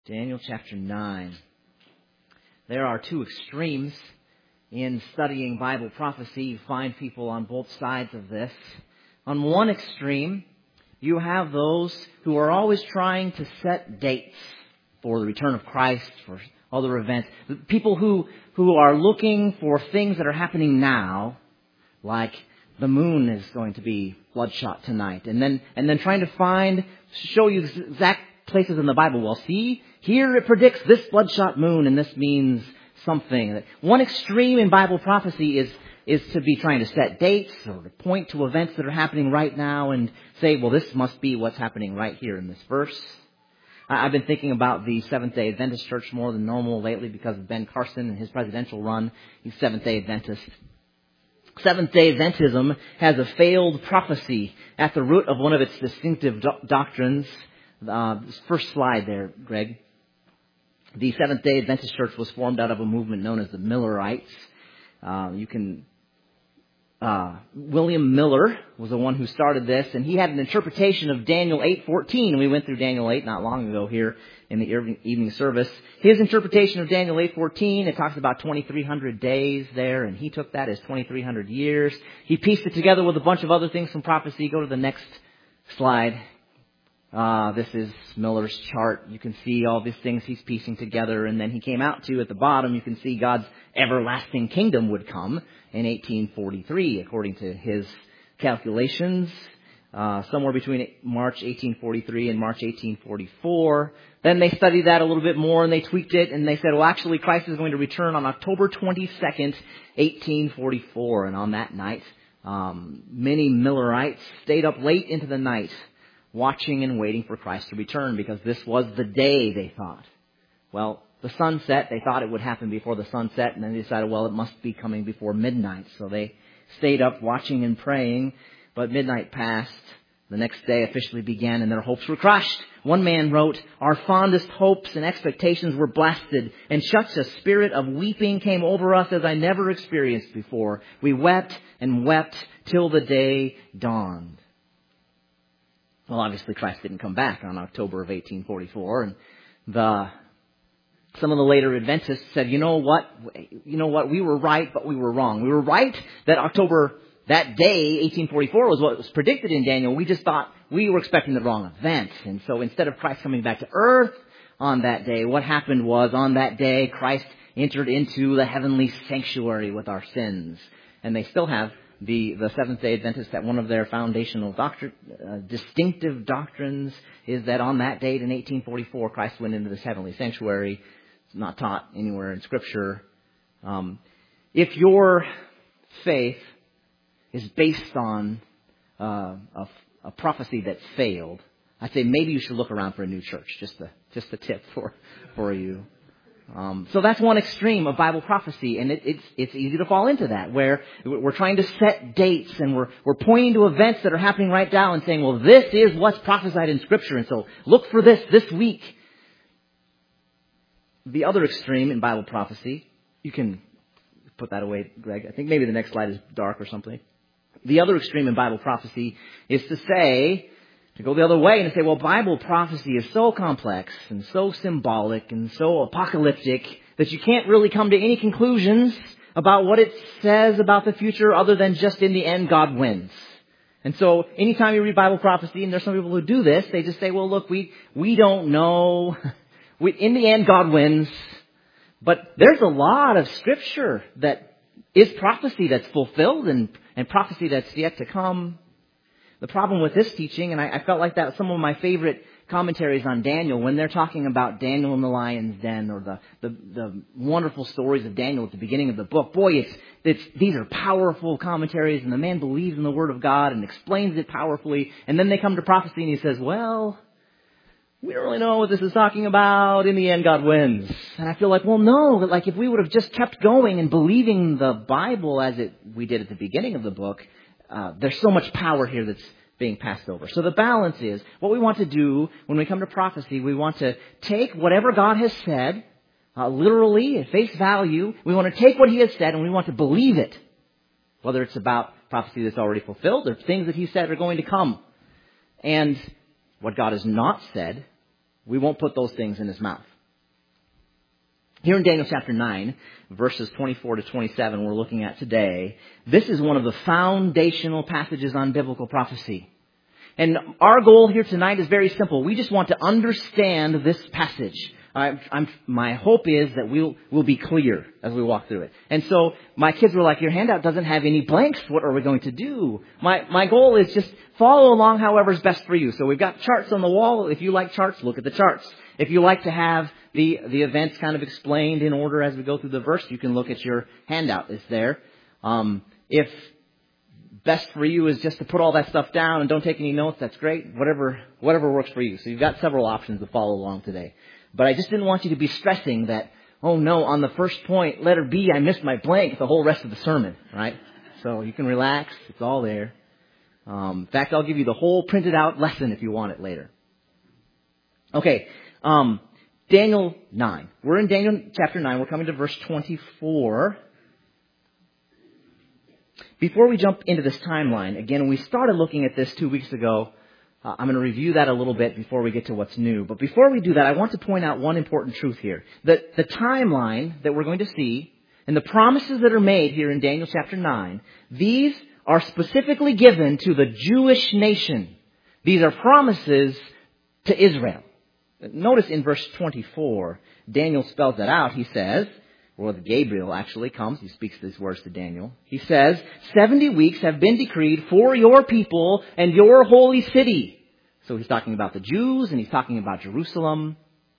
Daniel chapter 9. There are two extremes in studying Bible prophecy. You find people on both sides of this. On one extreme, you have those who are always trying to set dates for the return of Christ, for other events. People who are looking for things that are happening now, like the moon is going to be bloodshot tonight, and then trying to show you exact places in the Bible. Well, see, here it predicts this bloodshot moon, and this means something. One extreme in Bible prophecy is to be trying to set dates or to point to events that are happening right now and say, well, this must be what's happening right here in this verse. I've been thinking about the Seventh-day Adventist Church more than normal lately because of Ben Carson and his presidential run. He's Seventh-day Adventist. Seventh-day Adventism has a failed prophecy at the root of one of its distinctive doctrines. First slide there, Greg. The Seventh-day Adventist Church was formed out of a movement known as the Millerites. William Miller was the one who started this, and he had an interpretation of Daniel 8:14. And we went through Daniel 8 not long ago here in the evening service. His interpretation of Daniel 8:14, it talks about 2,300 days there, and he took that as 2,300 years. He pieced it together with a bunch of other things from prophecy. Go to the next slide. This is Miller's chart. You can see all these things he's piecing together, and then he came out to, at the bottom, you can see God's everlasting kingdom would come in 1843, according to his calculations, somewhere between March 1843 and March 1844. Then they studied that a little bit more, and they tweaked it, and they said, well, actually, Christ is going to return on October 22nd, 1844. And on that night, many Millerites stayed up late into the night, watching and waiting for Christ to return, because this was the day, they thought. Well, the sunset, they thought it would happen before the sunset, and then they decided, well, it must be coming before midnight. So they stayed up watching and praying, but midnight passed. The next day officially began, and their hopes were crushed. One man wrote, "Our fondest hopes and expectations were blasted, and such a spirit of weeping came over us as I never experienced before. We wept and wept till the day dawned." Well, obviously Christ didn't come back on October of 1844, and some of the later Adventists said, you know what, we were right, but we were wrong. We were right that October, that day, 1844, was what was predicted in Daniel. We just thought we were expecting the wrong event. And so instead of Christ coming back to earth on that day, what happened was on that day, Christ entered into the heavenly sanctuary with our sins. And they still have the Seventh-day Adventists, that one of their foundational distinctive doctrines is that on that date in 1844, Christ went into this heavenly sanctuary. It's not taught anywhere in Scripture. If your faith is based on a prophecy that failed, I'd say maybe you should look around for a new church. Just a tip for you. So that's one extreme of Bible prophecy, and it's easy to fall into that, where we're trying to set dates and we're pointing to events that are happening right now and saying, well, this is what's prophesied in Scripture, and so look for this week. The other extreme in Bible prophecy, you can put that away, Greg. I think maybe the next slide is dark or something. The other extreme in Bible prophecy is to go the other way and to say, well, Bible prophecy is so complex and so symbolic and so apocalyptic that you can't really come to any conclusions about what it says about the future other than just in the end, God wins. And so anytime you read Bible prophecy, and there's some people who do this, they just say, well, look, we don't know. In the end, God wins. But there's a lot of Scripture that is prophecy that's fulfilled and prophecy that's yet to come. The problem with this teaching, and I felt like that some of my favorite commentaries on Daniel, when they're talking about Daniel in the lion's den or the wonderful stories of Daniel at the beginning of the book, boy, these are powerful commentaries, and the man believes in the Word of God and explains it powerfully, and then they come to prophecy and he says, well, we don't really know what this is talking about. In the end, God wins. And I feel like, well, no, like if we would have just kept going and believing the Bible as we did at the beginning of the book, there's so much power here that's being passed over. So the balance is, what we want to do when we come to prophecy, we want to take whatever God has said, literally, at face value. We want to take what He has said and we want to believe it. Whether it's about prophecy that's already fulfilled or things that He said are going to come. And what God has not said, we won't put those things in His mouth. Here in Daniel chapter 9, verses 24 to 27 we're looking at today, this is one of the foundational passages on biblical prophecy. And our goal here tonight is very simple. We just want to understand this passage. My hope is that we'll be clear as we walk through it. And so my kids were like, your handout doesn't have any blanks. What are we going to do? My goal is just follow along however's best for you. So we've got charts on the wall. If you like charts, look at the charts. If you like to have the events kind of explained in order as we go through the verse, you can look at your handout. It's there. If best for you is just to put all that stuff down and don't take any notes, that's great. Whatever works for you. So you've got several options to follow along today. But I just didn't want you to be stressing that, oh no, on the first point, letter B, I missed my blank the whole rest of the sermon, right? So you can relax. It's all there. In fact, I'll give you the whole printed out lesson if you want it later. Okay. Daniel 9. We're in Daniel chapter 9. We're coming to verse 24. Before we jump into this timeline, again, we started looking at this 2 weeks ago. I'm going to review that a little bit before we get to what's new. But before we do that, I want to point out one important truth here. The timeline that we're going to see and the promises that are made here in Daniel chapter 9, these are specifically given to the Jewish nation. These are promises to Israel. Notice in verse 24, Daniel spells that out. He says, or Gabriel actually comes. He speaks these words to Daniel. He says, 70 weeks have been decreed for your people and your holy city. So he's talking about the Jews and he's talking about Jerusalem.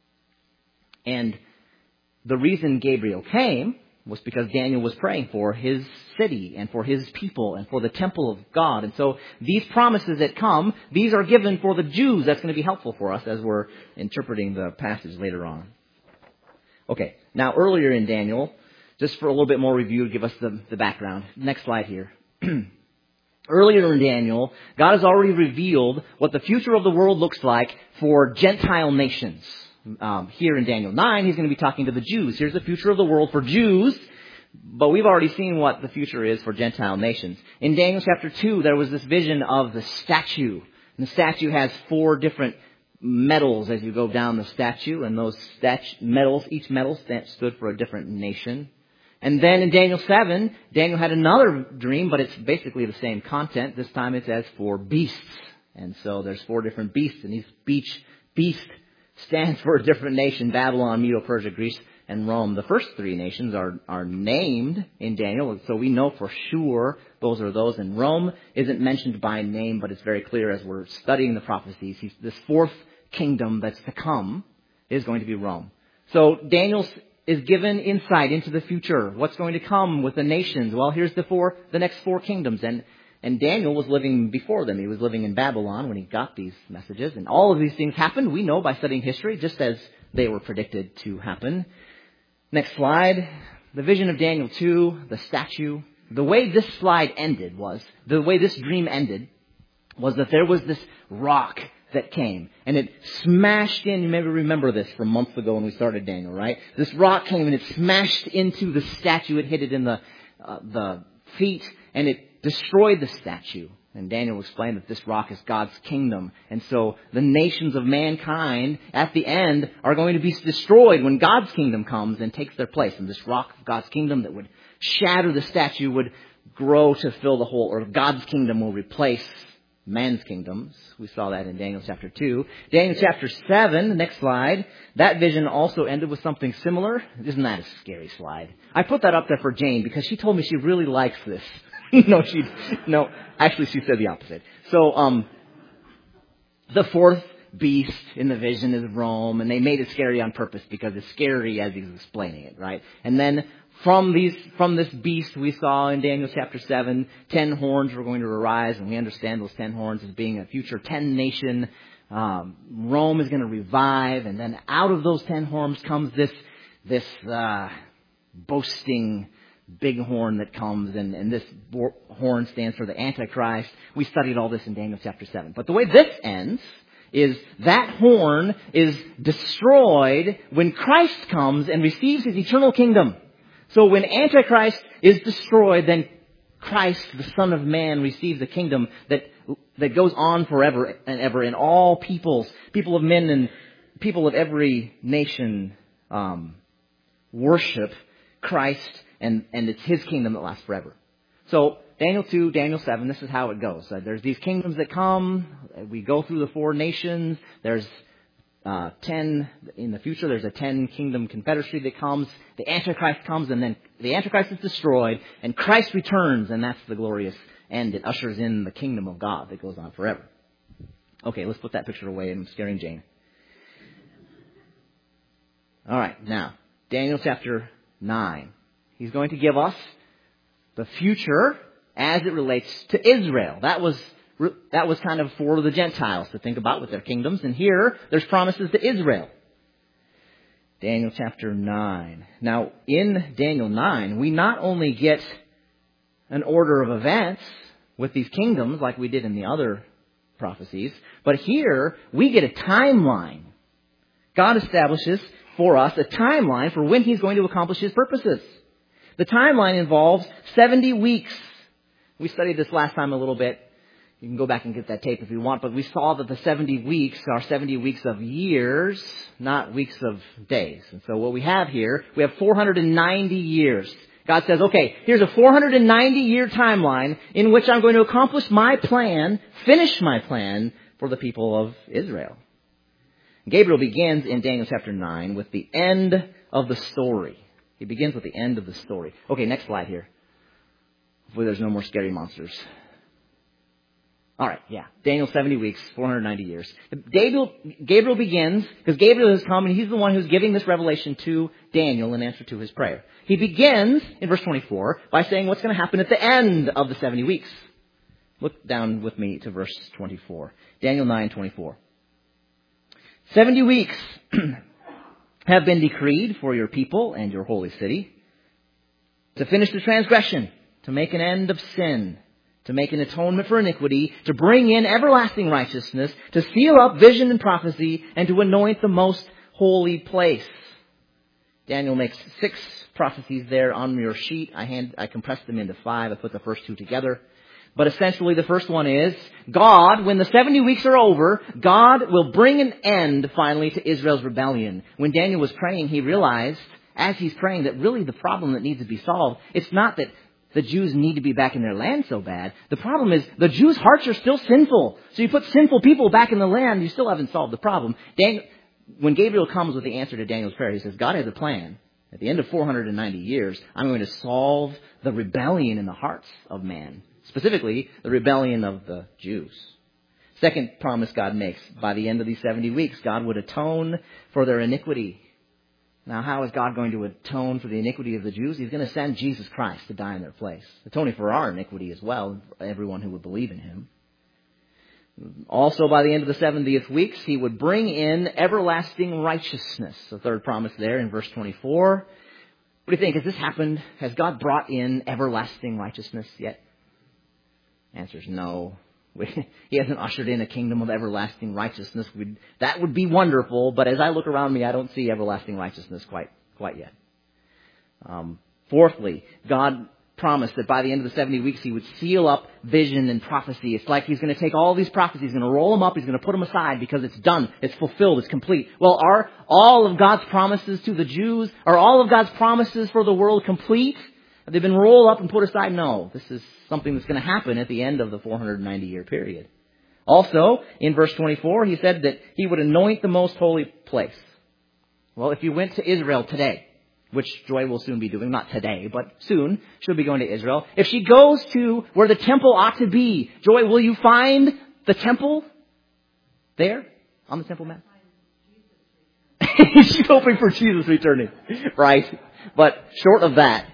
And the reason Gabriel came was because Daniel was praying for his city and for his people and for the temple of God. And so these promises that come, these are given for the Jews. That's going to be helpful for us as we're interpreting the passage later on. Okay, now earlier in Daniel, just for a little bit more review, give us the background. Next slide here. Earlier in Daniel, God has already revealed what the future of the world looks like for Gentile nations. Here in Daniel 9, he's going to be talking to the Jews. Here's the future of the world for Jews, but we've already seen what the future is for Gentile nations. In Daniel chapter 2, there was this vision of the statue. And the statue has 4 different metals as you go down the statue, and those metals, each metal stood for a different nation. And then in Daniel 7, Daniel had another dream, but it's basically the same content. This time it's as 4 beasts. And so there's 4 different beasts, and each beast stands for a different nation: Babylon, Medo-Persia, Greece, and Rome. The first 3 nations are named in Daniel, so we know for sure those are those. And Rome isn't mentioned by name, but it's very clear as we're studying the prophecies. This 4th kingdom that's to come is going to be Rome. So Daniel is given insight into the future. What's going to come with the nations? Well, here's the next 4 kingdoms. And Daniel was living before them. He was living in Babylon when he got these messages. And all of these things happened, we know by studying history, just as they were predicted to happen. Next slide. The vision of Daniel 2, the statue. The way this dream ended was that there was this rock that came. And it smashed in. You maybe remember this from months ago when we started Daniel, right? This rock came and it smashed into the statue. It hit it in the feet, and it destroyed the statue. And Daniel explained that this rock is God's kingdom. And so the nations of mankind at the end are going to be destroyed when God's kingdom comes and takes their place. And this rock of God's kingdom that would shatter the statue would grow to fill the whole, or God's kingdom will replace man's kingdoms. We saw that in Daniel chapter 2. Daniel chapter 7, the next slide, that vision also ended with something similar. Isn't that a scary slide? I put that up there for Jane because she told me she really likes this. Actually she said the opposite. So, the 4th beast in the vision is Rome, and they made it scary on purpose because it's scary as he's explaining it, right? And then from this beast we saw in Daniel chapter 7, 10 horns were going to arise, and we understand those 10 horns as being a future 10 nation. Rome is going to revive, and then out of those 10 horns comes this boasting big horn that comes, and this horn stands for the Antichrist. We studied all this in Daniel chapter 7. But the way this ends is that horn is destroyed when Christ comes and receives his eternal kingdom. So when Antichrist is destroyed, then Christ, the Son of Man, receives a kingdom that goes on forever and ever, and all peoples, people of men and people of every nation, worship Christ, and it's His kingdom that lasts forever. So Daniel 2, Daniel 7, this is how it goes. There's these kingdoms that come. We go through the 4 nations. There's 10 in the future. There's a 10-kingdom confederacy that comes. The Antichrist comes, and then the Antichrist is destroyed, and Christ returns, and that's the glorious end. It ushers in the kingdom of God that goes on forever. Okay, let's put that picture away. I'm scaring Jane. All right, now, Daniel chapter 9. He's going to give us the future as it relates to Israel. That was kind of for the Gentiles to think about with their kingdoms. And here, there's promises to Israel. Daniel chapter 9. Now, in Daniel 9, we not only get an order of events with these kingdoms like we did in the other prophecies, but here we get a timeline. God establishes for us a timeline for when He's going to accomplish His purposes. The timeline involves 70 weeks. We studied this last time a little bit. You can go back and get that tape if you want, but we saw that the 70 weeks are 70 weeks of years, not weeks of days. And so what we have here, we have 490 years. God says, okay, here's a 490-year timeline in which I'm going to accomplish my plan, finish my plan for the people of Israel. Gabriel begins in Daniel chapter 9 with the end of the story. He begins with the end of the story. Okay, next slide here. Hopefully there's no more scary monsters. All right, yeah. Daniel 70 weeks, 490 years. Gabriel begins, because Gabriel has come and he's the one who's giving this revelation to Daniel in answer to his prayer. He begins in verse 24 by saying what's going to happen at the end of the 70 weeks. Look down with me to verse 24. Daniel 9:24. 70 weeks have been decreed for your people and your holy city to finish the transgression, to make an end of sin, to make an atonement for iniquity, to bring in everlasting righteousness, to seal up vision and prophecy, and to anoint the most holy place. Daniel makes 6 prophecies there on your sheet. I compressed them into 5. I put the first 2 together. But essentially the first one is, God, when the 70 weeks are over, God will bring an end finally to Israel's rebellion. When Daniel was praying, he realized, as he's praying, that really the problem that needs to be solved, it's not that the Jews need to be back in their land so bad. The problem is the Jews' hearts are still sinful. So you put sinful people back in the land, you still haven't solved the problem. When Gabriel comes with the answer to Daniel's prayer, he says, God has a plan. At the end of 490 years, I'm going to solve the rebellion in the hearts of man. Specifically, the rebellion of the Jews. Second promise God makes, by the end of these 70 weeks, God would atone for their iniquity. Now, how is God going to atone for the iniquity of the Jews? He's going to send Jesus Christ to die in their place, atoning for our iniquity as well, everyone who would believe in Him. Also, by the end of the 70th weeks, He would bring in everlasting righteousness. The third promise there in verse 24. What do you think? Has this happened? Has God brought in everlasting righteousness yet? Answer is no. He hasn't ushered in a kingdom of everlasting righteousness. That would be wonderful, but as I look around me, I don't see everlasting righteousness quite yet. Fourthly, God promised that by the end of the 70 weeks, He would seal up vision and prophecy. It's like He's going to take all these prophecies, He's going to roll them up, He's going to put them aside because it's done, it's fulfilled, it's complete. Well, are all of God's promises to the Jews, are all of God's promises for the world complete? Have they been rolled up and put aside? No. This is something that's going to happen at the end of the 490-year period. Also, in verse 24, He said that He would anoint the most holy place. Well, if you went to Israel today, which Joy will soon be doing, not today, but soon, she'll be going to Israel. If she goes to where the temple ought to be, Joy, will you find the temple there on the Temple Mount? She's hoping for Jesus returning, right? But short of that,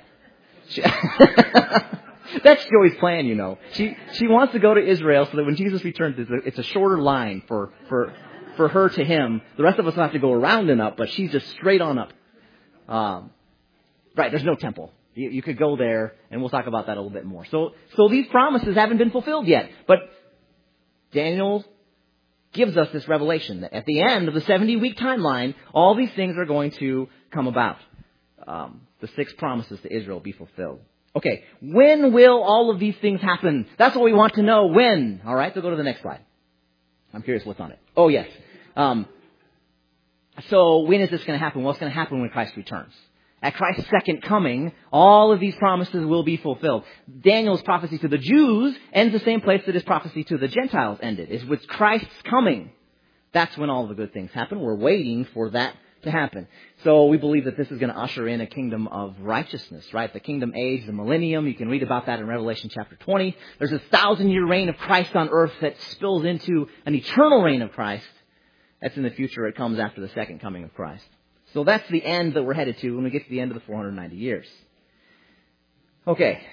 that's Joey's plan, you know. She wants to go to Israel so that when Jesus returns, it's a shorter line for her to Him. The rest of us have to go around and up, but she's just straight on up. Right, there's no temple. You could go there, and we'll talk about that a little bit more. So these promises haven't been fulfilled yet. But Daniel gives us this revelation that at the end of the 70-week timeline, all these things are going to come about. The 6 promises to Israel be fulfilled. Okay, when will all of these things happen? That's what we want to know. When? All right, so go to the next slide. I'm curious what's on it. Oh, yes. So when is this going to happen? Well, it's going to happen when Christ returns. at Christ's second coming, all of these promises will be fulfilled. Daniel's prophecy to the Jews ends the same place that his prophecy to the Gentiles ended. It's with Christ's coming. That's when all the good things happen. We're waiting for that to happen. So we believe that this is going to usher in a kingdom of righteousness, right? The kingdom age, the millennium. You can read about that in Revelation chapter 20. There's a 1,000-year reign of Christ on earth that spills into an eternal reign of Christ. That's in the future. It comes after the second coming of Christ. So that's the end that we're headed to when we get to the end of the 490 years. Okay.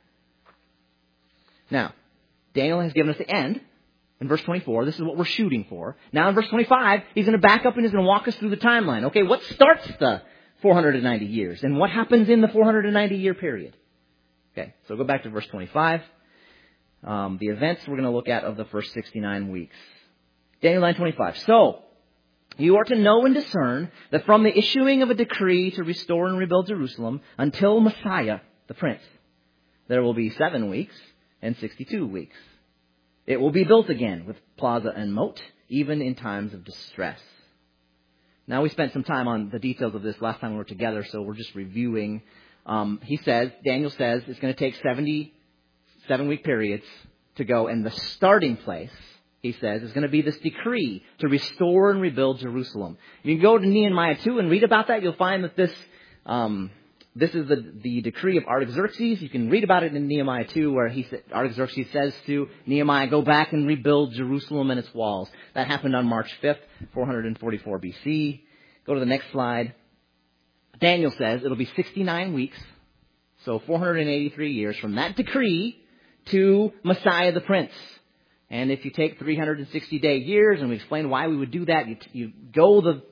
Now, Daniel has given us the end. In verse 24, this is what we're shooting for. Now in verse 25, he's going to back up and he's going to walk us through the timeline. Okay, what starts the 490 years? And what happens in the 490-year period? Okay, so go back to verse 25. The events we're going to look at of the first 69 weeks. Daniel 9:25. So, you are to know and discern that from the issuing of a decree to restore and rebuild Jerusalem until Messiah, the Prince, there will be 7 weeks and 62 weeks. It will be built again with plaza and moat, even in times of distress. Now, we spent some time on the details of this last time we were together, so we're just reviewing. Daniel says, it's going to take 77-week periods to go, and the starting place, he says, is going to be this decree to restore and rebuild Jerusalem. If you go to Nehemiah 2 and read about that, you'll find that this is the decree of Artaxerxes. You can read about it in Nehemiah 2 where Artaxerxes says to Nehemiah, go back and rebuild Jerusalem and its walls. That happened on March 5th, 444 BC. Go to the next slide. Daniel says it'll be 69 weeks, so 483 years from that decree to Messiah the Prince. And if you take 360-day years, and we explain why we would do that, you go the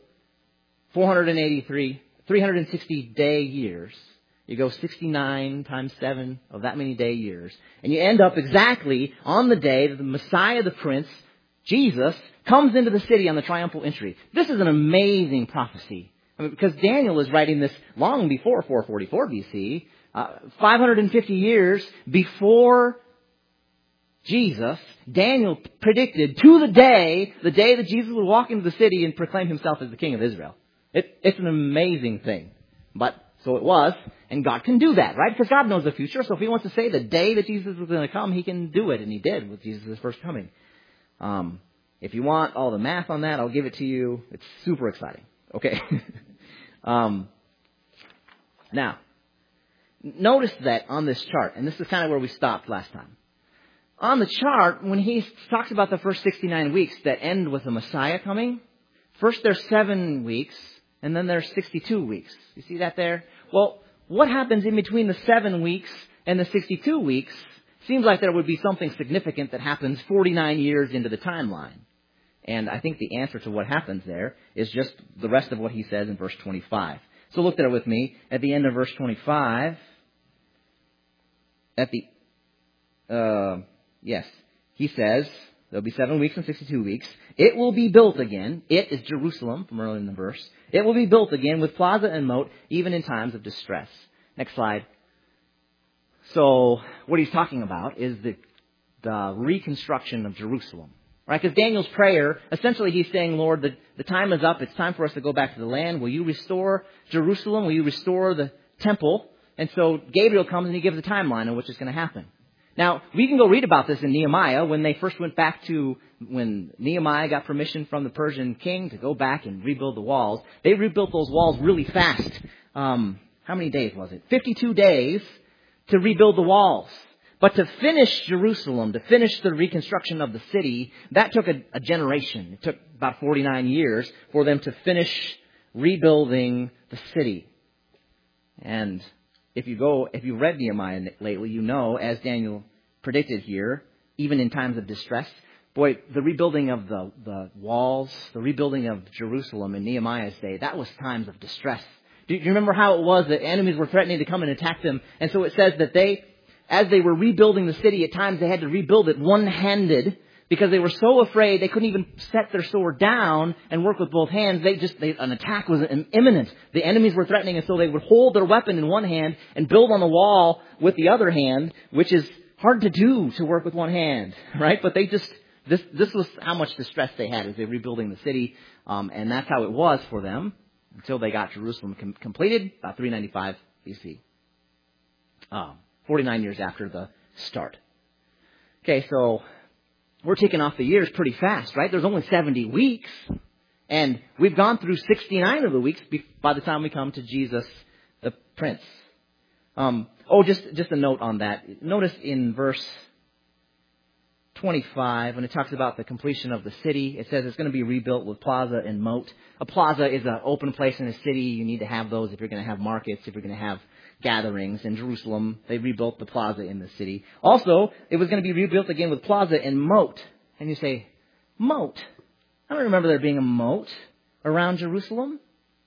360-day years. You go 69 times 7 of that many day years. And you end up exactly on the day that the Messiah, the Prince, Jesus, comes into the city on the triumphal entry. This is an amazing prophecy. Because Daniel is writing this long before 444 BC, 550 years before Jesus. Daniel predicted to the day that Jesus would walk into the city and proclaim himself as the King of Israel. It's an amazing thing. But so it was, and God can do that, right? Because God knows the future, so if he wants to say the day that Jesus was going to come, he can do it, and he did with Jesus' first coming. If you want all the math on that, I'll give it to you. It's super exciting. Okay. Now, notice that on this chart, and this is kind of where we stopped last time. On the chart, when he talks about the first 69 weeks that end with the Messiah coming, first there's 7 weeks, and then there's 62 weeks. You see that there? Well, what happens in between the 7 weeks and the 62 weeks seems like there would be something significant that happens 49 years into the timeline. And I think the answer to what happens there is just the rest of what he says in verse 25. So look there with me. At the end of verse 25, he says, there'll be 7 weeks and 62 weeks. It will be built again. It is Jerusalem, from earlier in the verse. It will be built again with plaza and moat, even in times of distress. Next slide. So what he's talking about is the reconstruction of Jerusalem. Right? Because Daniel's prayer, essentially he's saying, Lord, the time is up. It's time for us to go back to the land. Will you restore Jerusalem? Will you restore the temple? And so Gabriel comes and he gives a timeline of which is going to happen. Now, we can go read about this in Nehemiah when they first went back to, when Nehemiah got permission from the Persian king to go back and rebuild the walls. They rebuilt those walls really fast. How many days was it? 52 days to rebuild the walls. But to finish Jerusalem, to finish the reconstruction of the city, that took a generation. It took about 49 years for them to finish rebuilding the city. And if you read Nehemiah lately, you know, as Daniel predicted here, even in times of distress, boy, the rebuilding of the walls, the rebuilding of Jerusalem in Nehemiah's day, that was times of distress. Do you remember how it was that enemies were threatening to come and attack them? And so it says that as they were rebuilding the city, at times they had to rebuild it one-handed because they were so afraid they couldn't even set their sword down and work with both hands. An attack was imminent. The enemies were threatening, and so they would hold their weapon in one hand and build on the wall with the other hand, which is hard to do, to work with one hand, right? But this was how much distress they had as they were rebuilding the city, and that's how it was for them. until they got Jerusalem completed, about 395 BC. 49 years after the start. Okay, so we're ticking off the years pretty fast, right? There's only 70 weeks, and we've gone through 69 of the weeks by the time we come to Jesus the Prince. Just a note on that. Notice in verse 25, when it talks about the completion of the city, it says it's going to be rebuilt with plaza and moat. A plaza is an open place in a city. You need to have those if you're going to have markets, if you're going to have gatherings. In Jerusalem, they rebuilt the plaza in the city. Also, it was going to be rebuilt again with plaza and moat. And you say, moat? I don't remember there being a moat around Jerusalem.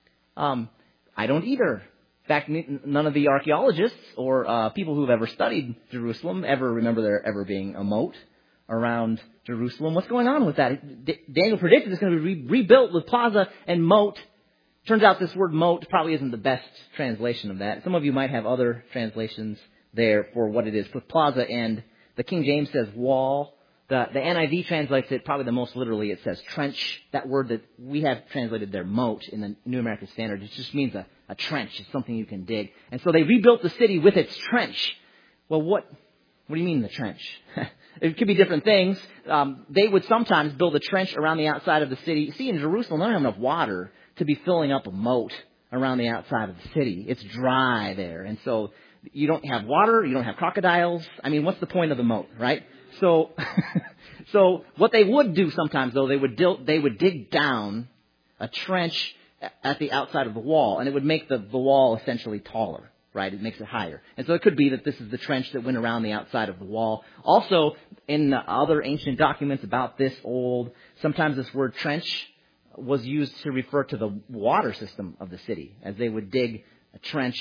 I don't either. In fact, none of the archaeologists or people who've ever studied Jerusalem ever remember there ever being a moat around Jerusalem. What's going on with that? Daniel predicted it's going to be rebuilt with plaza and moat. Turns out this word moat probably isn't the best translation of that. Some of you might have other translations there for what it is. With plaza, and the King James says wall. The NIV translates it probably the most literally. It says trench. That word that we have translated there, moat, in the New American Standard, it just means a trench. It's something you can dig. And so they rebuilt the city with its trench. Well, what do you mean the trench? It could be different things. They would sometimes build a trench around the outside of the city. See, in Jerusalem, they don't have enough water to be filling up a moat around the outside of the city. It's dry there. And so you don't have water. You don't have crocodiles. I mean, what's the point of the moat, right? So what they would do sometimes, though, they would dig down a trench at the outside of the wall, and it would make the wall essentially taller. Right, it makes it higher. And so it could be that this is the trench that went around the outside of the wall. Also, in other ancient documents about this old, sometimes this word trench was used to refer to the water system of the city, as they would dig a trench,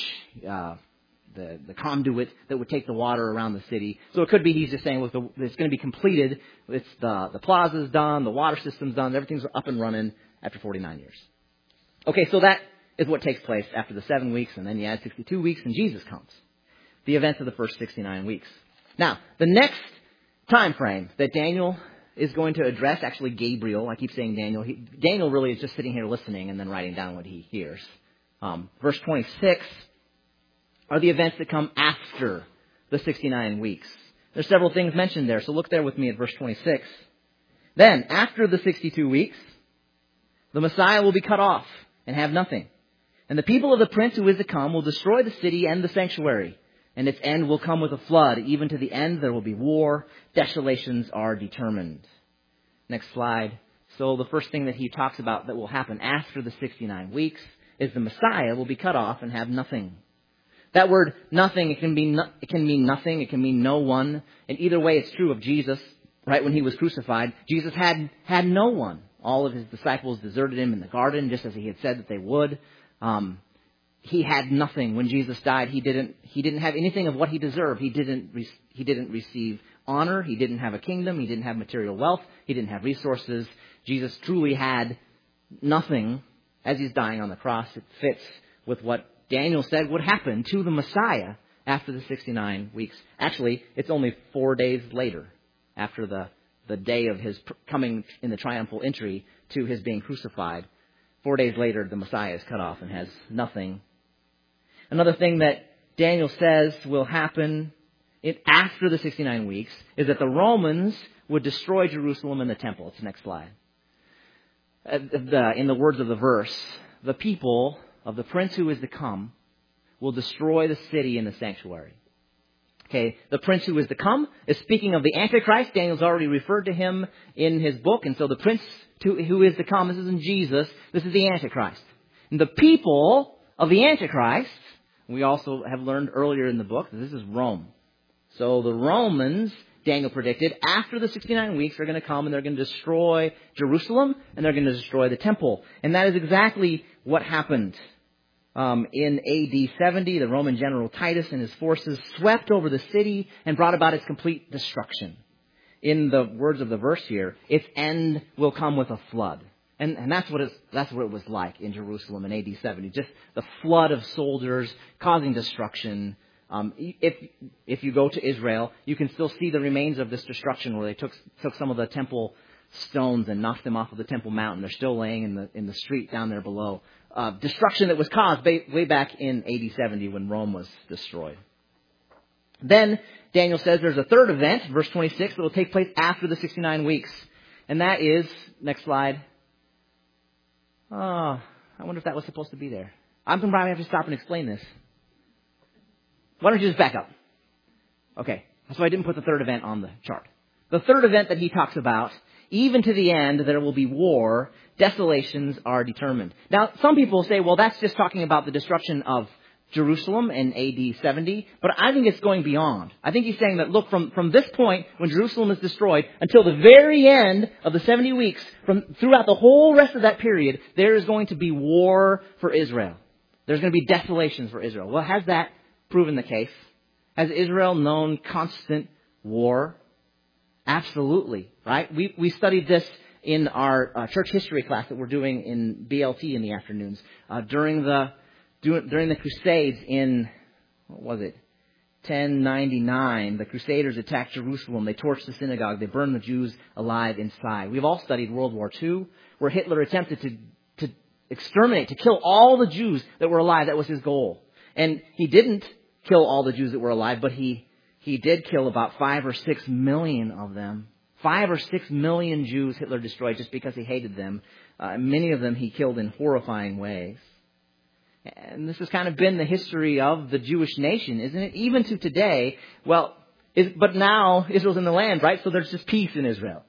the conduit that would take the water around the city. So it could be he's just saying, look, it's going to be completed. It's the plaza's done, the water system's done, everything's up and running after 49 years. Okay, so that is what takes place after the 7 weeks, and then you add 62 weeks, and Jesus comes. The events of the first 69 weeks. Now, the next time frame that Daniel is going to address, actually Gabriel, I keep saying Daniel. Daniel really is just sitting here listening and then writing down what he hears. Verse 26 are the events that come after the 69 weeks. There's several things mentioned there, so look there with me at verse 26. Then, after the 62 weeks, the Messiah will be cut off and have nothing. And the people of the prince who is to come will destroy the city and the sanctuary, and its end will come with a flood. Even to the end there will be war. Desolations are determined. Next slide. So the first thing that he talks about that will happen after the 69 weeks is the Messiah will be cut off and have nothing. That word nothing, it can mean nothing, it can mean no one. And either way, it's true of Jesus. Right when he was crucified, Jesus had no one. All of his disciples deserted him in the garden, just as he had said that they would. He had nothing when Jesus died. He didn't have anything of what he deserved. He didn't receive honor. He didn't have a kingdom. He didn't have material wealth. He didn't have resources. Jesus truly had nothing as he's dying on the cross. It fits with what Daniel said would happen to the Messiah after the 69 weeks. Actually, it's only 4 days later, after the day of his coming in the triumphal entry to his being crucified. 4 days later, the Messiah is cut off and has nothing. Another thing that Daniel says will happen after the 69 weeks is that the Romans would destroy Jerusalem and the temple. It's the next slide. In the words of the verse, the people of the prince who is to come will destroy the city and the sanctuary. Okay, the prince who is to come is speaking of the Antichrist. Daniel's already referred to him in his book. And so the prince who is to come, this isn't Jesus, this is the Antichrist. And the people of the Antichrist, we also have learned earlier in the book that this is Rome. So the Romans, Daniel predicted, after the 69 weeks are going to come and they're going to destroy Jerusalem and they're going to destroy the temple. And that is exactly what happened. In AD 70, the Roman general Titus and his forces swept over the city and brought about its complete destruction. In the words of the verse here, its end will come with a flood. And that's what it was like in Jerusalem in AD 70. Just the flood of soldiers causing destruction. If you go to Israel, you can still see the remains of this destruction where they took some of the temple stones and knocked them off of the Temple Mountain. They're still laying in the street down there below. Destruction that was caused way back in AD 70 when Rome was destroyed. Then Daniel says there's a third event, verse 26, that will take place after the 69 weeks. And that is, next slide. I wonder if that was supposed to be there. I'm going to probably have to stop and explain this. Why don't you just back up? Okay, so I didn't put the third event on the chart. The third event that he talks about, even to the end, there will be war, desolations are determined. Now, some people say, well, that's just talking about the destruction of Jerusalem in AD 70, but I think it's going beyond. I think he's saying that, look, from this point, when Jerusalem is destroyed, until the very end of the 70 weeks, throughout the whole rest of that period, there is going to be war for Israel. There's going to be desolations for Israel. Well, has that proven the case? Has Israel known constant war? Absolutely, right? We studied this in our church history class that we're doing in BLT in the afternoons. During the Crusades in, what was it, 1099, the Crusaders attacked Jerusalem. They torched the synagogue. They burned the Jews alive inside. We've all studied World War II, where Hitler attempted to exterminate, to kill all the Jews that were alive. That was his goal. And he didn't kill all the Jews that were alive, but he did kill about 5 or 6 million of them. 5 or 6 million Jews Hitler destroyed just because he hated them. Many of them he killed in horrifying ways. And this has kind of been the history of the Jewish nation, isn't it? Even to today. Well, but now Israel's in the land, right? So there's just peace in Israel.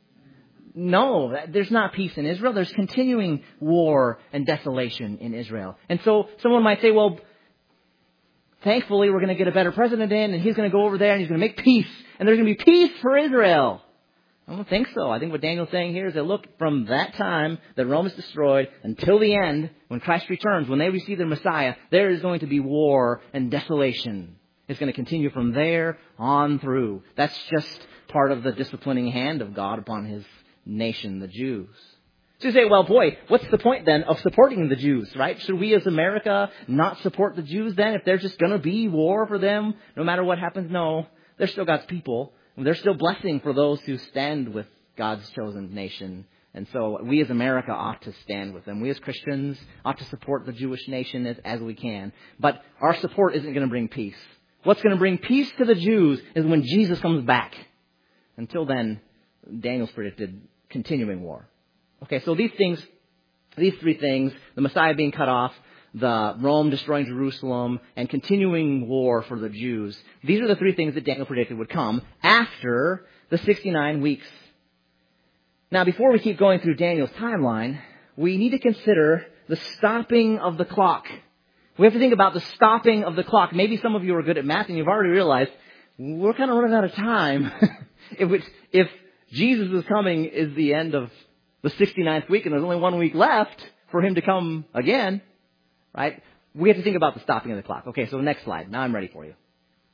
No, there's not peace in Israel. There's continuing war and desolation in Israel. And so someone might say, well, thankfully we're going to get a better president in, and he's going to go over there and he's going to make peace. And there's going to be peace for Israel. I don't think so. I think what Daniel's saying here is that, look, from that time that Rome is destroyed until the end, when Christ returns, when they receive their Messiah, there is going to be war and desolation. It's going to continue from there on through. That's just part of the disciplining hand of God upon his nation, the Jews. So you say, well, boy, what's the point then of supporting the Jews, right? Should we as America not support the Jews then if there's just going to be war for them no matter what happens? No, they're still God's people. There's still blessing for those who stand with God's chosen nation. And so we as America ought to stand with them. We as Christians ought to support the Jewish nation as we can. But our support isn't going to bring peace. What's going to bring peace to the Jews is when Jesus comes back. Until then, Daniel's predicted continuing war. Okay, so these three things, the Messiah being cut off, the Rome destroying Jerusalem, and continuing war for the Jews. These are the three things that Daniel predicted would come after the 69 weeks. Now, before we keep going through Daniel's timeline, we need to consider the stopping of the clock. We have to think about the stopping of the clock. Maybe some of you are good at math and you've already realized we're kind of running out of time. If Jesus is coming is the end of the 69th week and there's only 1 week left for him to come again, right? We have to think about the stopping of the clock. Okay, so next slide. Now I'm ready for you.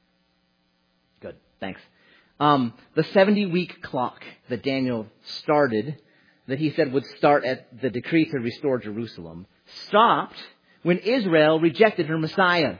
Good, thanks. The 70-week clock that Daniel started, that he said would start at the decree to restore Jerusalem, stopped when Israel rejected her Messiah.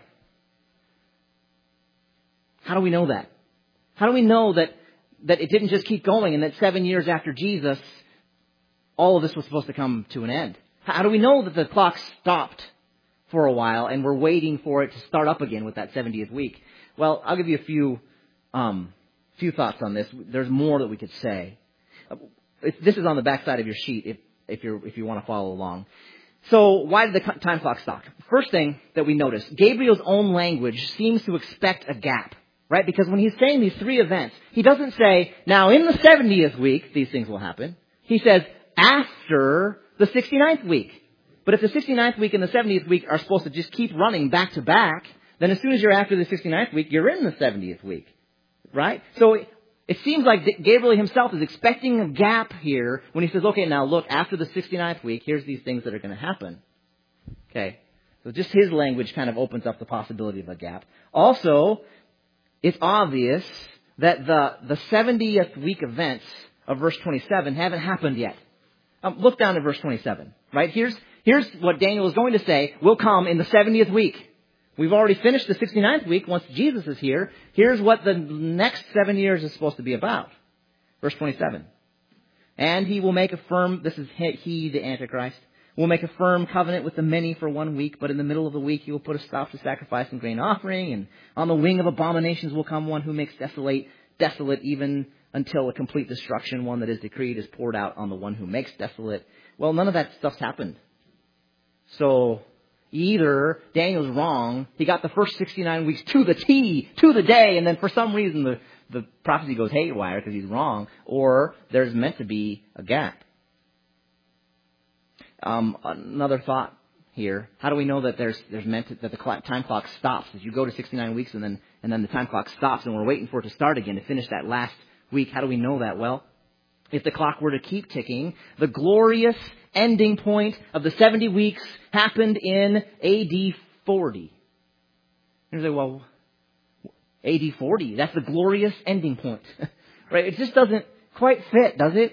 How do we know that? How do we know that it didn't just keep going and that 7 years after Jesus, all of this was supposed to come to an end? How do we know that the clock stopped for a while and we're waiting for it to start up again with that 70th week? Well, I'll give you a few thoughts on this. There's more that we could say. This is on the back side of your sheet if you want to follow along. So why did the time clock stop? First thing that we notice, Gabriel's own language seems to expect a gap, right? Because when he's saying these three events, he doesn't say, now in the 70th week, these things will happen. He says, after the 69th week. But if the 69th week and the 70th week are supposed to just keep running back to back, then as soon as you're after the 69th week, you're in the 70th week, right? So it seems like Gabriel himself is expecting a gap here when he says, okay, now look, after the 69th week, here's these things that are going to happen. Okay, so just his language kind of opens up the possibility of a gap. Also, it's obvious that the 70th week events of verse 27 haven't happened yet. Look down at verse 27, right? Here's what Daniel is going to say will come in the 70th week. We've already finished the 69th week once Jesus is here. Here's what the next 7 years is supposed to be about. Verse 27. And he will make a firm, this is he, the Antichrist, will make a firm covenant with the many for 1 week, but in the middle of the week he will put a stop to sacrifice and grain offering, and on the wing of abominations will come one who makes desolate even until a complete destruction, one that is decreed is poured out on the one who makes desolate. Well, none of that stuff's happened. So either Daniel's wrong, he got the first 69 weeks to the T, to the day, and then for some reason the prophecy goes haywire because he's wrong, or there's meant to be a gap. Another thought here. How do we know that there's that the time clock stops? As you go to 69 weeks and then the time clock stops and we're waiting for it to start again to finish that last week. How do we know that? Well, if the clock were to keep ticking, the glorious ending point of the 70 weeks happened in AD 40. And you say, well, AD 40, that's the glorious ending point. Right? It just doesn't quite fit, does it?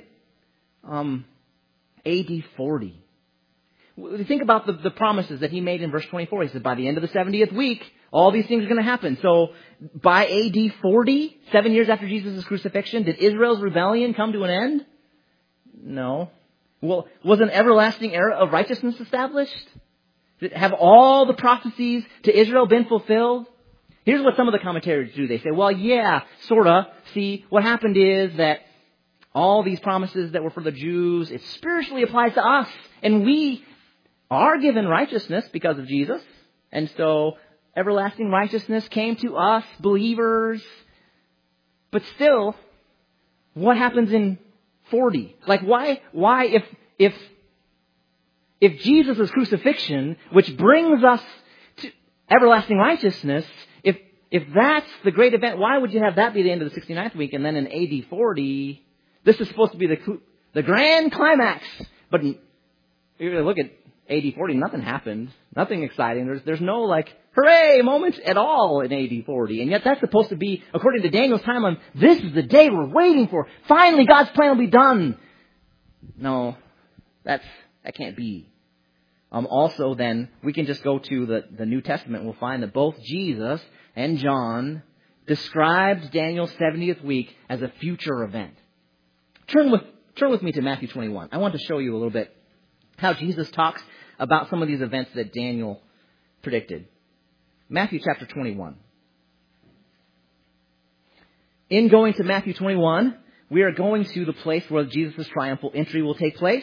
AD 40. Think about the promises that he made in verse 24. He said, by the end of the 70th week, all these things are going to happen. So by AD 40, 7 years after Jesus' crucifixion, did Israel's rebellion come to an end? No. Well, was an everlasting era of righteousness established? Have all the prophecies to Israel been fulfilled? Here's what some of the commentators do. They say, well, yeah, sort of. See, what happened is that all these promises that were for the Jews, it spiritually applies to us. And we are given righteousness because of Jesus. And so everlasting righteousness came to us, believers. But still, what happens in 40? Like why if Jesus' crucifixion, which brings us to everlasting righteousness, if that's the great event, why would you have that be the end of the 69th week? And then in AD 40, this is supposed to be the grand climax. But if you look at AD 40, nothing happened. Nothing exciting. There's no like, hooray moment at all in AD 40. And yet that's supposed to be, according to Daniel's timeline, this is the day we're waiting for. Finally, God's plan will be done. No, that can't be. Also, then, we can just go to the New Testament. We'll find that both Jesus and John described Daniel's 70th week as a future event. Turn with me to Matthew 21. I want to show you a little bit how Jesus talks about some of these events that Daniel predicted. Matthew chapter 21. In going to Matthew 21, we are going to the place where Jesus' triumphal entry will take place.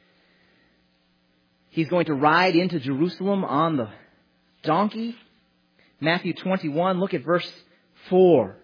He's going to ride into Jerusalem on the donkey. Matthew 21, look at verse 4.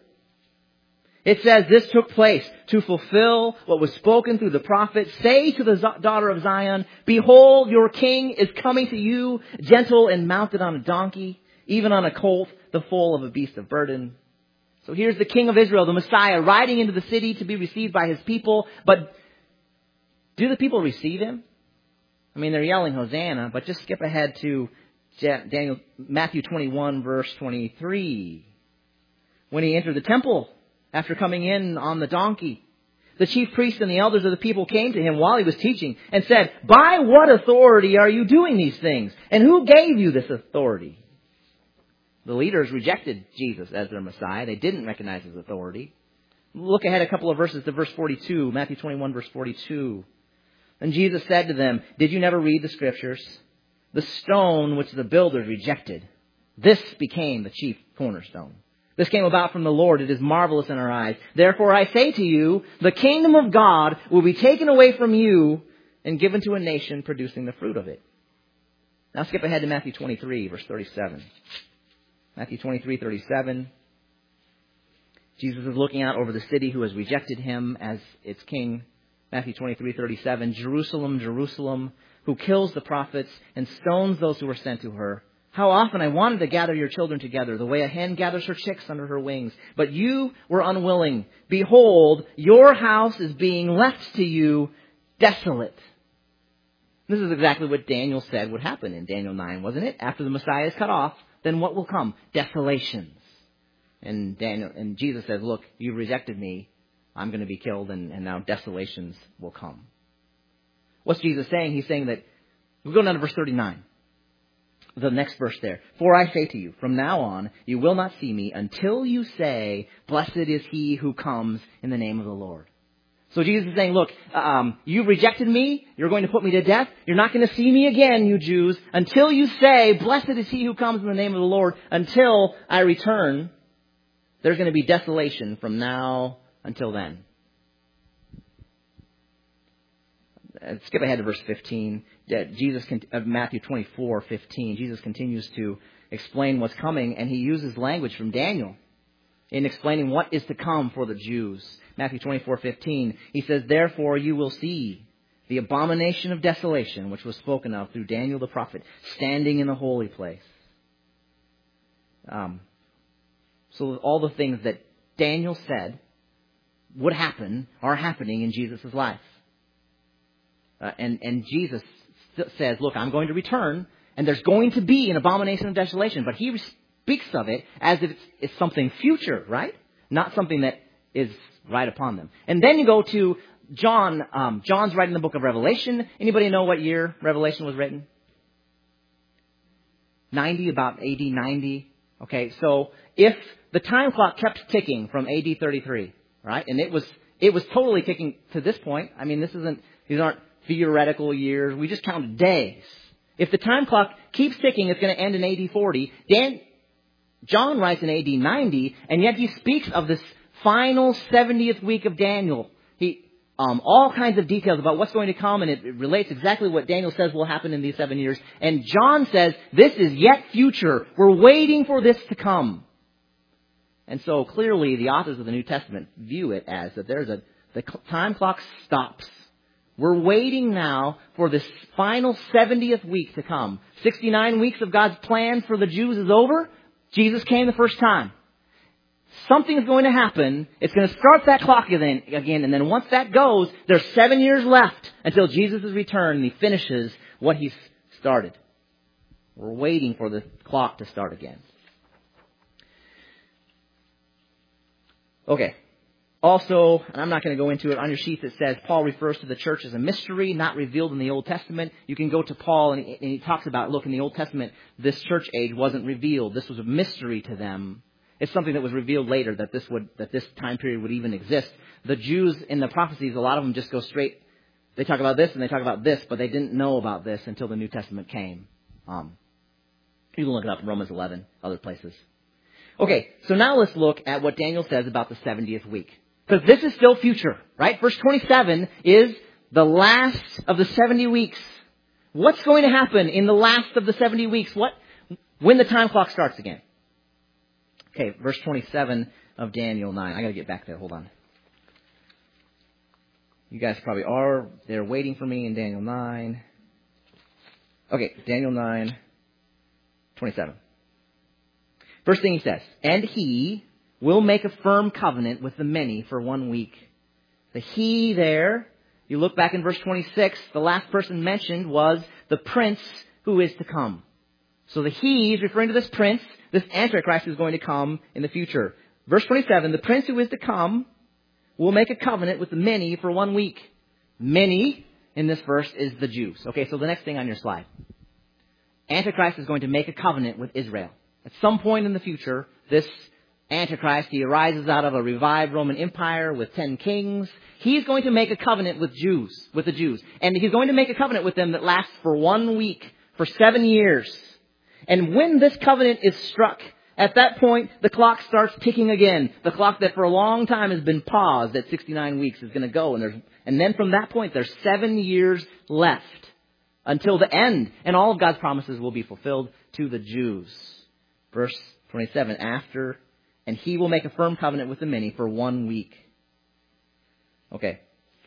It says, this took place to fulfill what was spoken through the prophet. Say to the daughter of Zion, behold, your king is coming to you, gentle and mounted on a donkey, even on a colt, the foal of a beast of burden. So here's the King of Israel, the Messiah, riding into the city to be received by his people. But do the people receive him? I mean, they're yelling Hosanna, but just skip ahead to Matthew 21, verse 23. When he entered the temple, after coming in on the donkey, the chief priests and the elders of the people came to him while he was teaching and said, by what authority are you doing these things? And who gave you this authority? The leaders rejected Jesus as their Messiah. They didn't recognize his authority. Look ahead a couple of verses to verse 42, Matthew 21, verse 42. And Jesus said to them, did you never read the scriptures? The stone which the builders rejected, this became the chief cornerstone. This came about from the Lord. It is marvelous in our eyes. Therefore I say to you, the kingdom of God will be taken away from you and given to a nation producing the fruit of it. Now skip ahead to Matthew 23, verse 37. Matthew 23, 37. Jesus is looking out over the city who has rejected him as its king. Matthew 23, 37. Jerusalem, Jerusalem, who kills the prophets and stones those who are sent to her. How often I wanted to gather your children together, the way a hen gathers her chicks under her wings. But you were unwilling. Behold, your house is being left to you desolate. This is exactly what Daniel said would happen in Daniel 9, wasn't it? After the Messiah is cut off, then what will come? Desolations. And Jesus says, look, you rejected me. I'm going to be killed, and now desolations will come. What's Jesus saying? He's saying that, we'll go down to verse 39. The next verse there. For I say to you, from now on, you will not see me until you say, blessed is he who comes in the name of the Lord. So Jesus is saying, look, you've rejected me. You're going to put me to death. You're not going to see me again, you Jews, until you say, blessed is he who comes in the name of the Lord, until I return. There's going to be desolation from now until then. Skip ahead to verse 15. Matthew 24:15. Jesus continues to explain what's coming, and he uses language from Daniel in explaining what is to come for the Jews. Matthew 24:15. He says, therefore you will see the abomination of desolation, which was spoken of through Daniel the prophet, standing in the holy place. So all the things that Daniel said would happen are happening in Jesus' life. And Jesus says, look, I'm going to return, and there's going to be an abomination of desolation. But he speaks of it as if it's something future, right? Not something that is right upon them. And then you go to John. John's writing the book of Revelation. Anybody know what year Revelation was written? 90, about AD 90. Okay, so if the time clock kept ticking from AD 33, right? And it was totally ticking to this point. I mean, these aren't theoretical years. We just count days. If the time clock keeps ticking, it's going to end in AD 40. John writes in AD 90, and yet he speaks of this final 70th week of Daniel. All kinds of details about what's going to come, and it relates exactly what Daniel says will happen in these 7 years. And John says, this is yet future. We're waiting for this to come. And so clearly the authors of the New Testament view it as that the time clock stops. We're waiting now for this final 70th week to come. 69 weeks of God's plan for the Jews is over. Jesus came the first time. Something is going to happen. It's going to start that clock again. And then once that goes, there's 7 years left until Jesus' return and he finishes what he's started. We're waiting for the clock to start again. Okay. Also, and I'm not going to go into it, on your sheet it says Paul refers to the church as a mystery, not revealed in the Old Testament. You can go to Paul and he talks about, look, in the Old Testament, this church age wasn't revealed. This was a mystery to them. It's something that was revealed later that this time period would even exist. The Jews in the prophecies, a lot of them just go straight. They talk about this and they talk about this, but they didn't know about this until the New Testament came. You can look it up in Romans 11, other places. Okay, so now let's look at what Daniel says about the 70th week. Because this is still future, right? Verse 27 is the last of the 70 weeks. What's going to happen in the last of the 70 weeks? When the time clock starts again? Okay, verse 27 of Daniel 9. I got to get back there. Hold on. You guys probably are. They're waiting for me in Daniel 9. Okay, Daniel 9, 27. First thing he says, and he will make a firm covenant with the many for 1 week. The he there, you look back in verse 26, the last person mentioned was the prince who is to come. So the he is referring to this prince. This Antichrist is going to come in the future. Verse 27, the prince who is to come will make a covenant with the many for 1 week. Many in this verse is the Jews. Okay, so the next thing on your slide. Antichrist is going to make a covenant with Israel. At some point in the future, this Antichrist, he arises out of a revived Roman Empire with 10 kings. He's going to make a covenant with the Jews. And he's going to make a covenant with them that lasts for 1 week, for 7 years. And when this covenant is struck, at that point, the clock starts ticking again. The clock that for a long time has been paused at 69 weeks is going to go. And then from that point, there's 7 years left until the end. And all of God's promises will be fulfilled to the Jews. Verse 27, and he will make a firm covenant with the many for 1 week. Okay.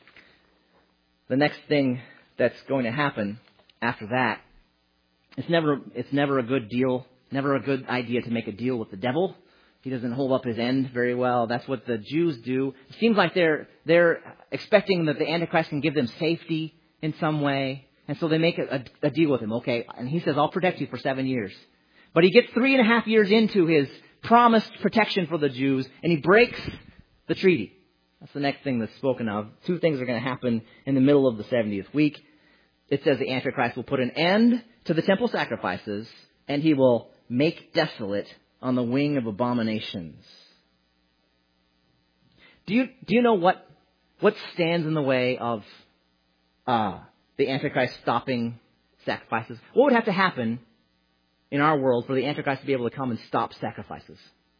The next thing that's going to happen after that, it's never a good deal, never a good idea to make a deal with the devil. He doesn't hold up his end very well. That's what the Jews do. It seems like they're expecting that the Antichrist can give them safety in some way. And so they make a deal with him. Okay. And he says, I'll protect you for 7 years. But he gets 3.5 years into his promised protection for the Jews, and he breaks the treaty. That's the next thing that's spoken of. 2 things are going to happen in the middle of the 70th week. It says the Antichrist will put an end to the temple sacrifices, and he will make desolate on the wing of abominations. Do you know what what stands in the way of the Antichrist stopping sacrifices? What would have to happen in our world for the Antichrist to be able to come and stop sacrifices?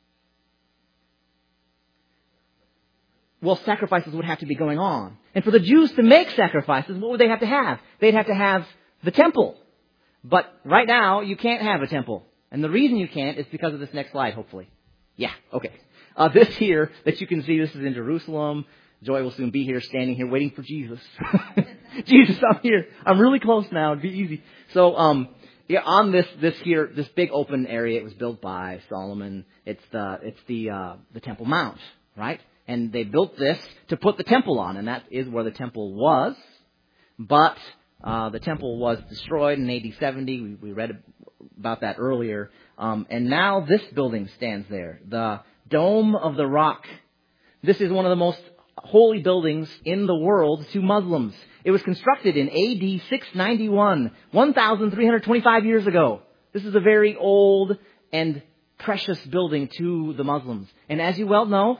Well, sacrifices would have to be going on. And for the Jews to make sacrifices, what would they have to have? They'd have to have the temple. But right now, you can't have a temple. And the reason you can't is because of this next slide, hopefully. Yeah, okay. This here that you can see, this is in Jerusalem. Joy will soon be here, standing here, waiting for Jesus. Jesus, I'm here. I'm really close now. It'd be easy. So, on this big open area, it was built by Solomon. It's the Temple Mount, right? And they built this to put the temple on, and that is where the temple was. But the temple was destroyed in AD 70. We read about that earlier. And now this building stands there, the Dome of the Rock. This is one of the most holy buildings in the world to Muslims. It was constructed in AD 691, 1,325 years ago. This is a very old and precious building to the Muslims. And as you well know,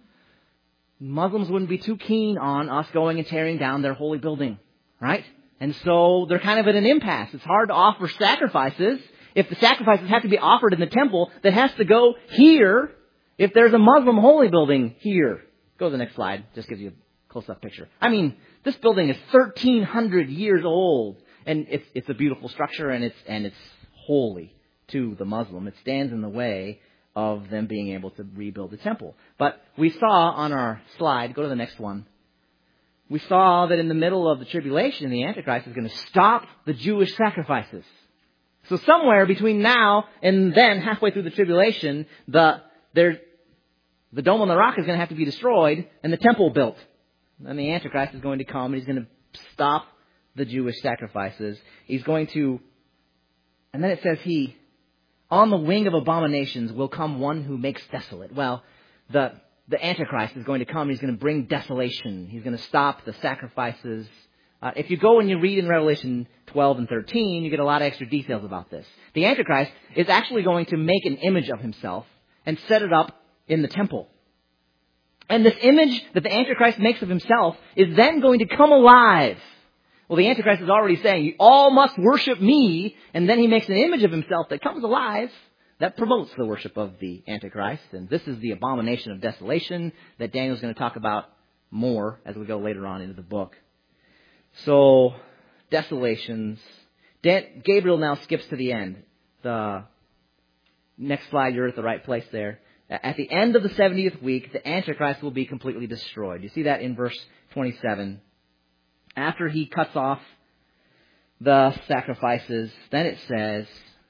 Muslims wouldn't be too keen on us going and tearing down their holy building, right? And so they're kind of at an impasse. It's hard to offer sacrifices. If the sacrifices have to be offered in the temple, that has to go here. If there's a Muslim holy building here. Go to the next slide. Just gives you a close-up picture. I mean, this building is 1,300 years old. And it's a beautiful structure, and it's holy to the Muslim. It stands in the way of them being able to rebuild the temple. But we saw on our slide, go to the next one, we saw that in the middle of the tribulation, the Antichrist is going to stop the Jewish sacrifices. So somewhere between now and then, halfway through the tribulation, the Dome on the Rock is going to have to be destroyed and the temple built. And the Antichrist is going to come and he's going to stop the Jewish sacrifices. He's going to, and then it says on the wing of abominations will come one who makes desolate. Well, the Antichrist is going to come. He's going to bring desolation. He's going to stop the sacrifices. If you go and you read in Revelation 12 and 13, you get a lot of extra details about this. The Antichrist is actually going to make an image of himself and set it up in the temple. And this image that the Antichrist makes of himself is then going to come alive. Well, the Antichrist is already saying, you all must worship me. And then he makes an image of himself that comes alive that promotes the worship of the Antichrist. And this is the abomination of desolation that Daniel's going to talk about more as we go later on into the book. So, desolations. Gabriel now skips to the end. The next slide, you're at the right place there. At the end of the 70th week, the Antichrist will be completely destroyed. You see that in verse 27. After he cuts off the sacrifices, then it says,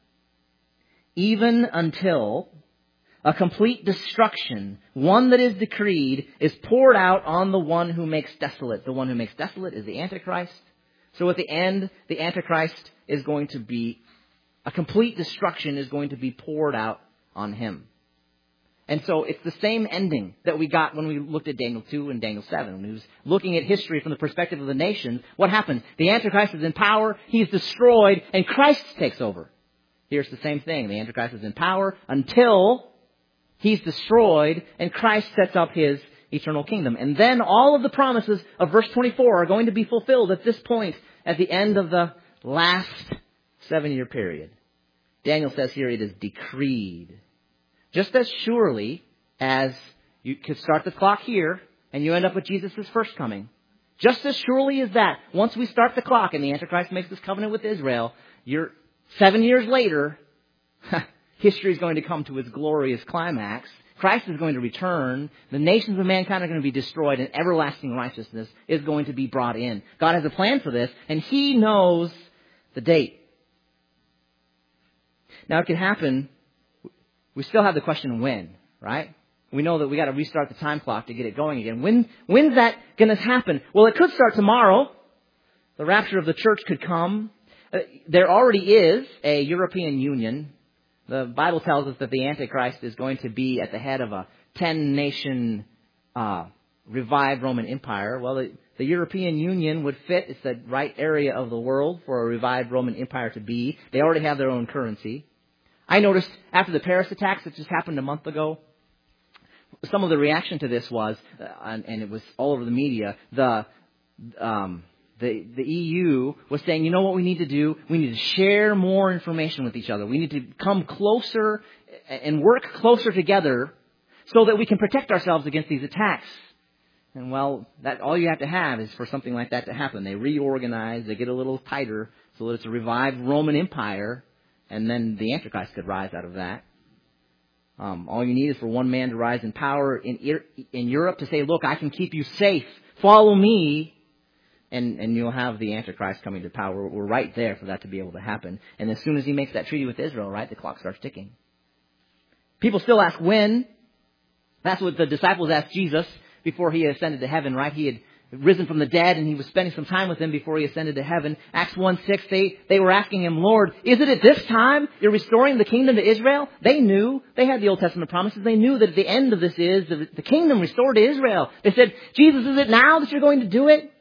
even until a complete destruction, one that is decreed, is poured out on the one who makes desolate. The one who makes desolate is the Antichrist. So at the end, the Antichrist is going to be, a complete destruction is going to be poured out on him. And so it's the same ending that we got when we looked at Daniel 2 and Daniel 7. When he was looking at history from the perspective of the nations, what happened? The Antichrist is in power, he's destroyed, and Christ takes over. Here's the same thing. The Antichrist is in power until he's destroyed, and Christ sets up his eternal kingdom. And then all of the promises of verse 24 are going to be fulfilled at this point, at the end of the last 7-year period. Daniel says here it is decreed. Just as surely as you could start the clock here and you end up with Jesus' first coming. Just as surely as that, once we start the clock and the Antichrist makes this covenant with Israel, 7 years later, history is going to come to its glorious climax. Christ is going to return. The nations of mankind are going to be destroyed, and everlasting righteousness is going to be brought in. God has a plan for this, and He knows the date. Now, it can happen. We still have the question when, right? We know that we got to restart the time clock to get it going again. When's that going to happen? Well, it could start tomorrow. The rapture of the church could come. There already is a European Union. The Bible tells us that the Antichrist is going to be at the head of a 10-nation revived Roman Empire. Well, the European Union would fit. It's the right area of the world for a revived Roman Empire to be. They already have their own currency. I noticed after the Paris attacks that just happened a month ago, some of the reaction to this was, and it was all over the media, the EU was saying, you know what we need to do? We need to share more information with each other. We need to come closer and work closer together so that we can protect ourselves against these attacks. And well, that all you have to have is for something like that to happen. They reorganize, they get a little tighter so that it's a revived Roman Empire, and then the Antichrist could rise out of that. All you need is for one man to rise in power in Europe to say, look, I can keep you safe. Follow me. And you'll have the Antichrist coming to power. We're right there for that to be able to happen. And as soon as he makes that treaty with Israel, right, the clock starts ticking. People still ask when. That's what the disciples asked Jesus before he ascended to heaven, right? He had risen from the dead and he was spending some time with them before he ascended to heaven. Acts 1:6, they were asking him, Lord, is it at this time you're restoring the kingdom to Israel? They knew. They had the Old Testament promises. They knew that at the end of this is the kingdom restored to Israel. They said, Jesus, is it now that you're going to do it?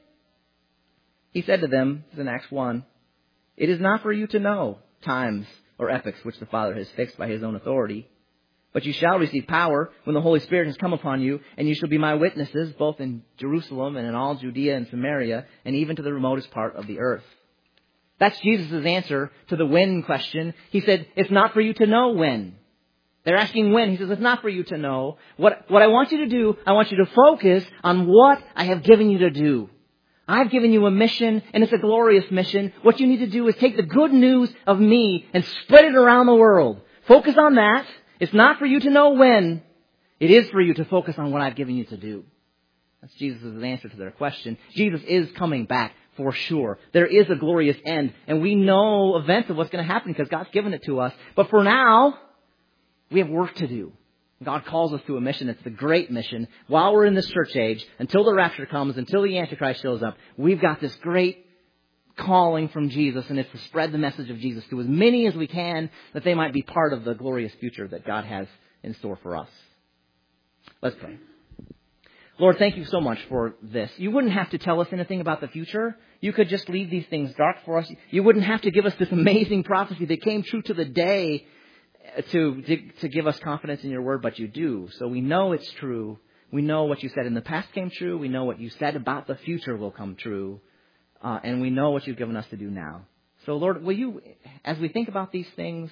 He said to them, in Acts 1, it is not for you to know times or epochs which the Father has fixed by his own authority. But you shall receive power when the Holy Spirit has come upon you, and you shall be my witnesses both in Jerusalem and in all Judea and Samaria, and even to the remotest part of the earth. That's Jesus' answer to the when question. He said, it's not for you to know when. They're asking when. He says, it's not for you to know. What I want you to do, I want you to focus on what I have given you to do. I've given you a mission, and it's a glorious mission. What you need to do is take the good news of me and spread it around the world. Focus on that. It's not for you to know when. It is for you to focus on what I've given you to do. That's Jesus' answer to their question. Jesus is coming back for sure. There is a glorious end, and we know events of what's going to happen because God's given it to us. But for now, we have work to do. God calls us to a mission. It's the great mission. While we're in this church age, until the rapture comes, until the Antichrist shows up, we've got this great calling from Jesus, and it's to spread the message of Jesus to as many as we can, that they might be part of the glorious future that God has in store for us. Let's pray. Lord, thank you so much for this. You wouldn't have to tell us anything about the future. You could just leave these things dark for us. You wouldn't have to give us this amazing prophecy that came true to the day to give us confidence in your word, but you do. So we know it's true. We know what you said in the past came true. We know what you said about the future will come true. And we know what you've given us to do now. So Lord, will you, as we think about these things,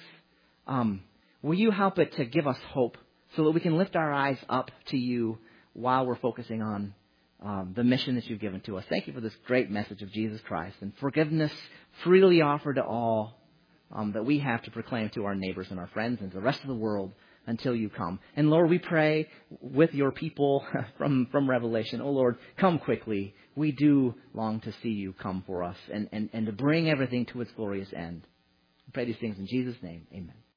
will you help it to give us hope so that we can lift our eyes up to you while we're focusing on the mission that you've given to us. Thank you for this great message of Jesus Christ and forgiveness freely offered to all that we have to proclaim to our neighbors and our friends and to the rest of the world until you come. And Lord, we pray with your people from Revelation, oh Lord, come quickly. We do long to see you come for us and to bring everything to its glorious end. We pray these things in Jesus' name. Amen.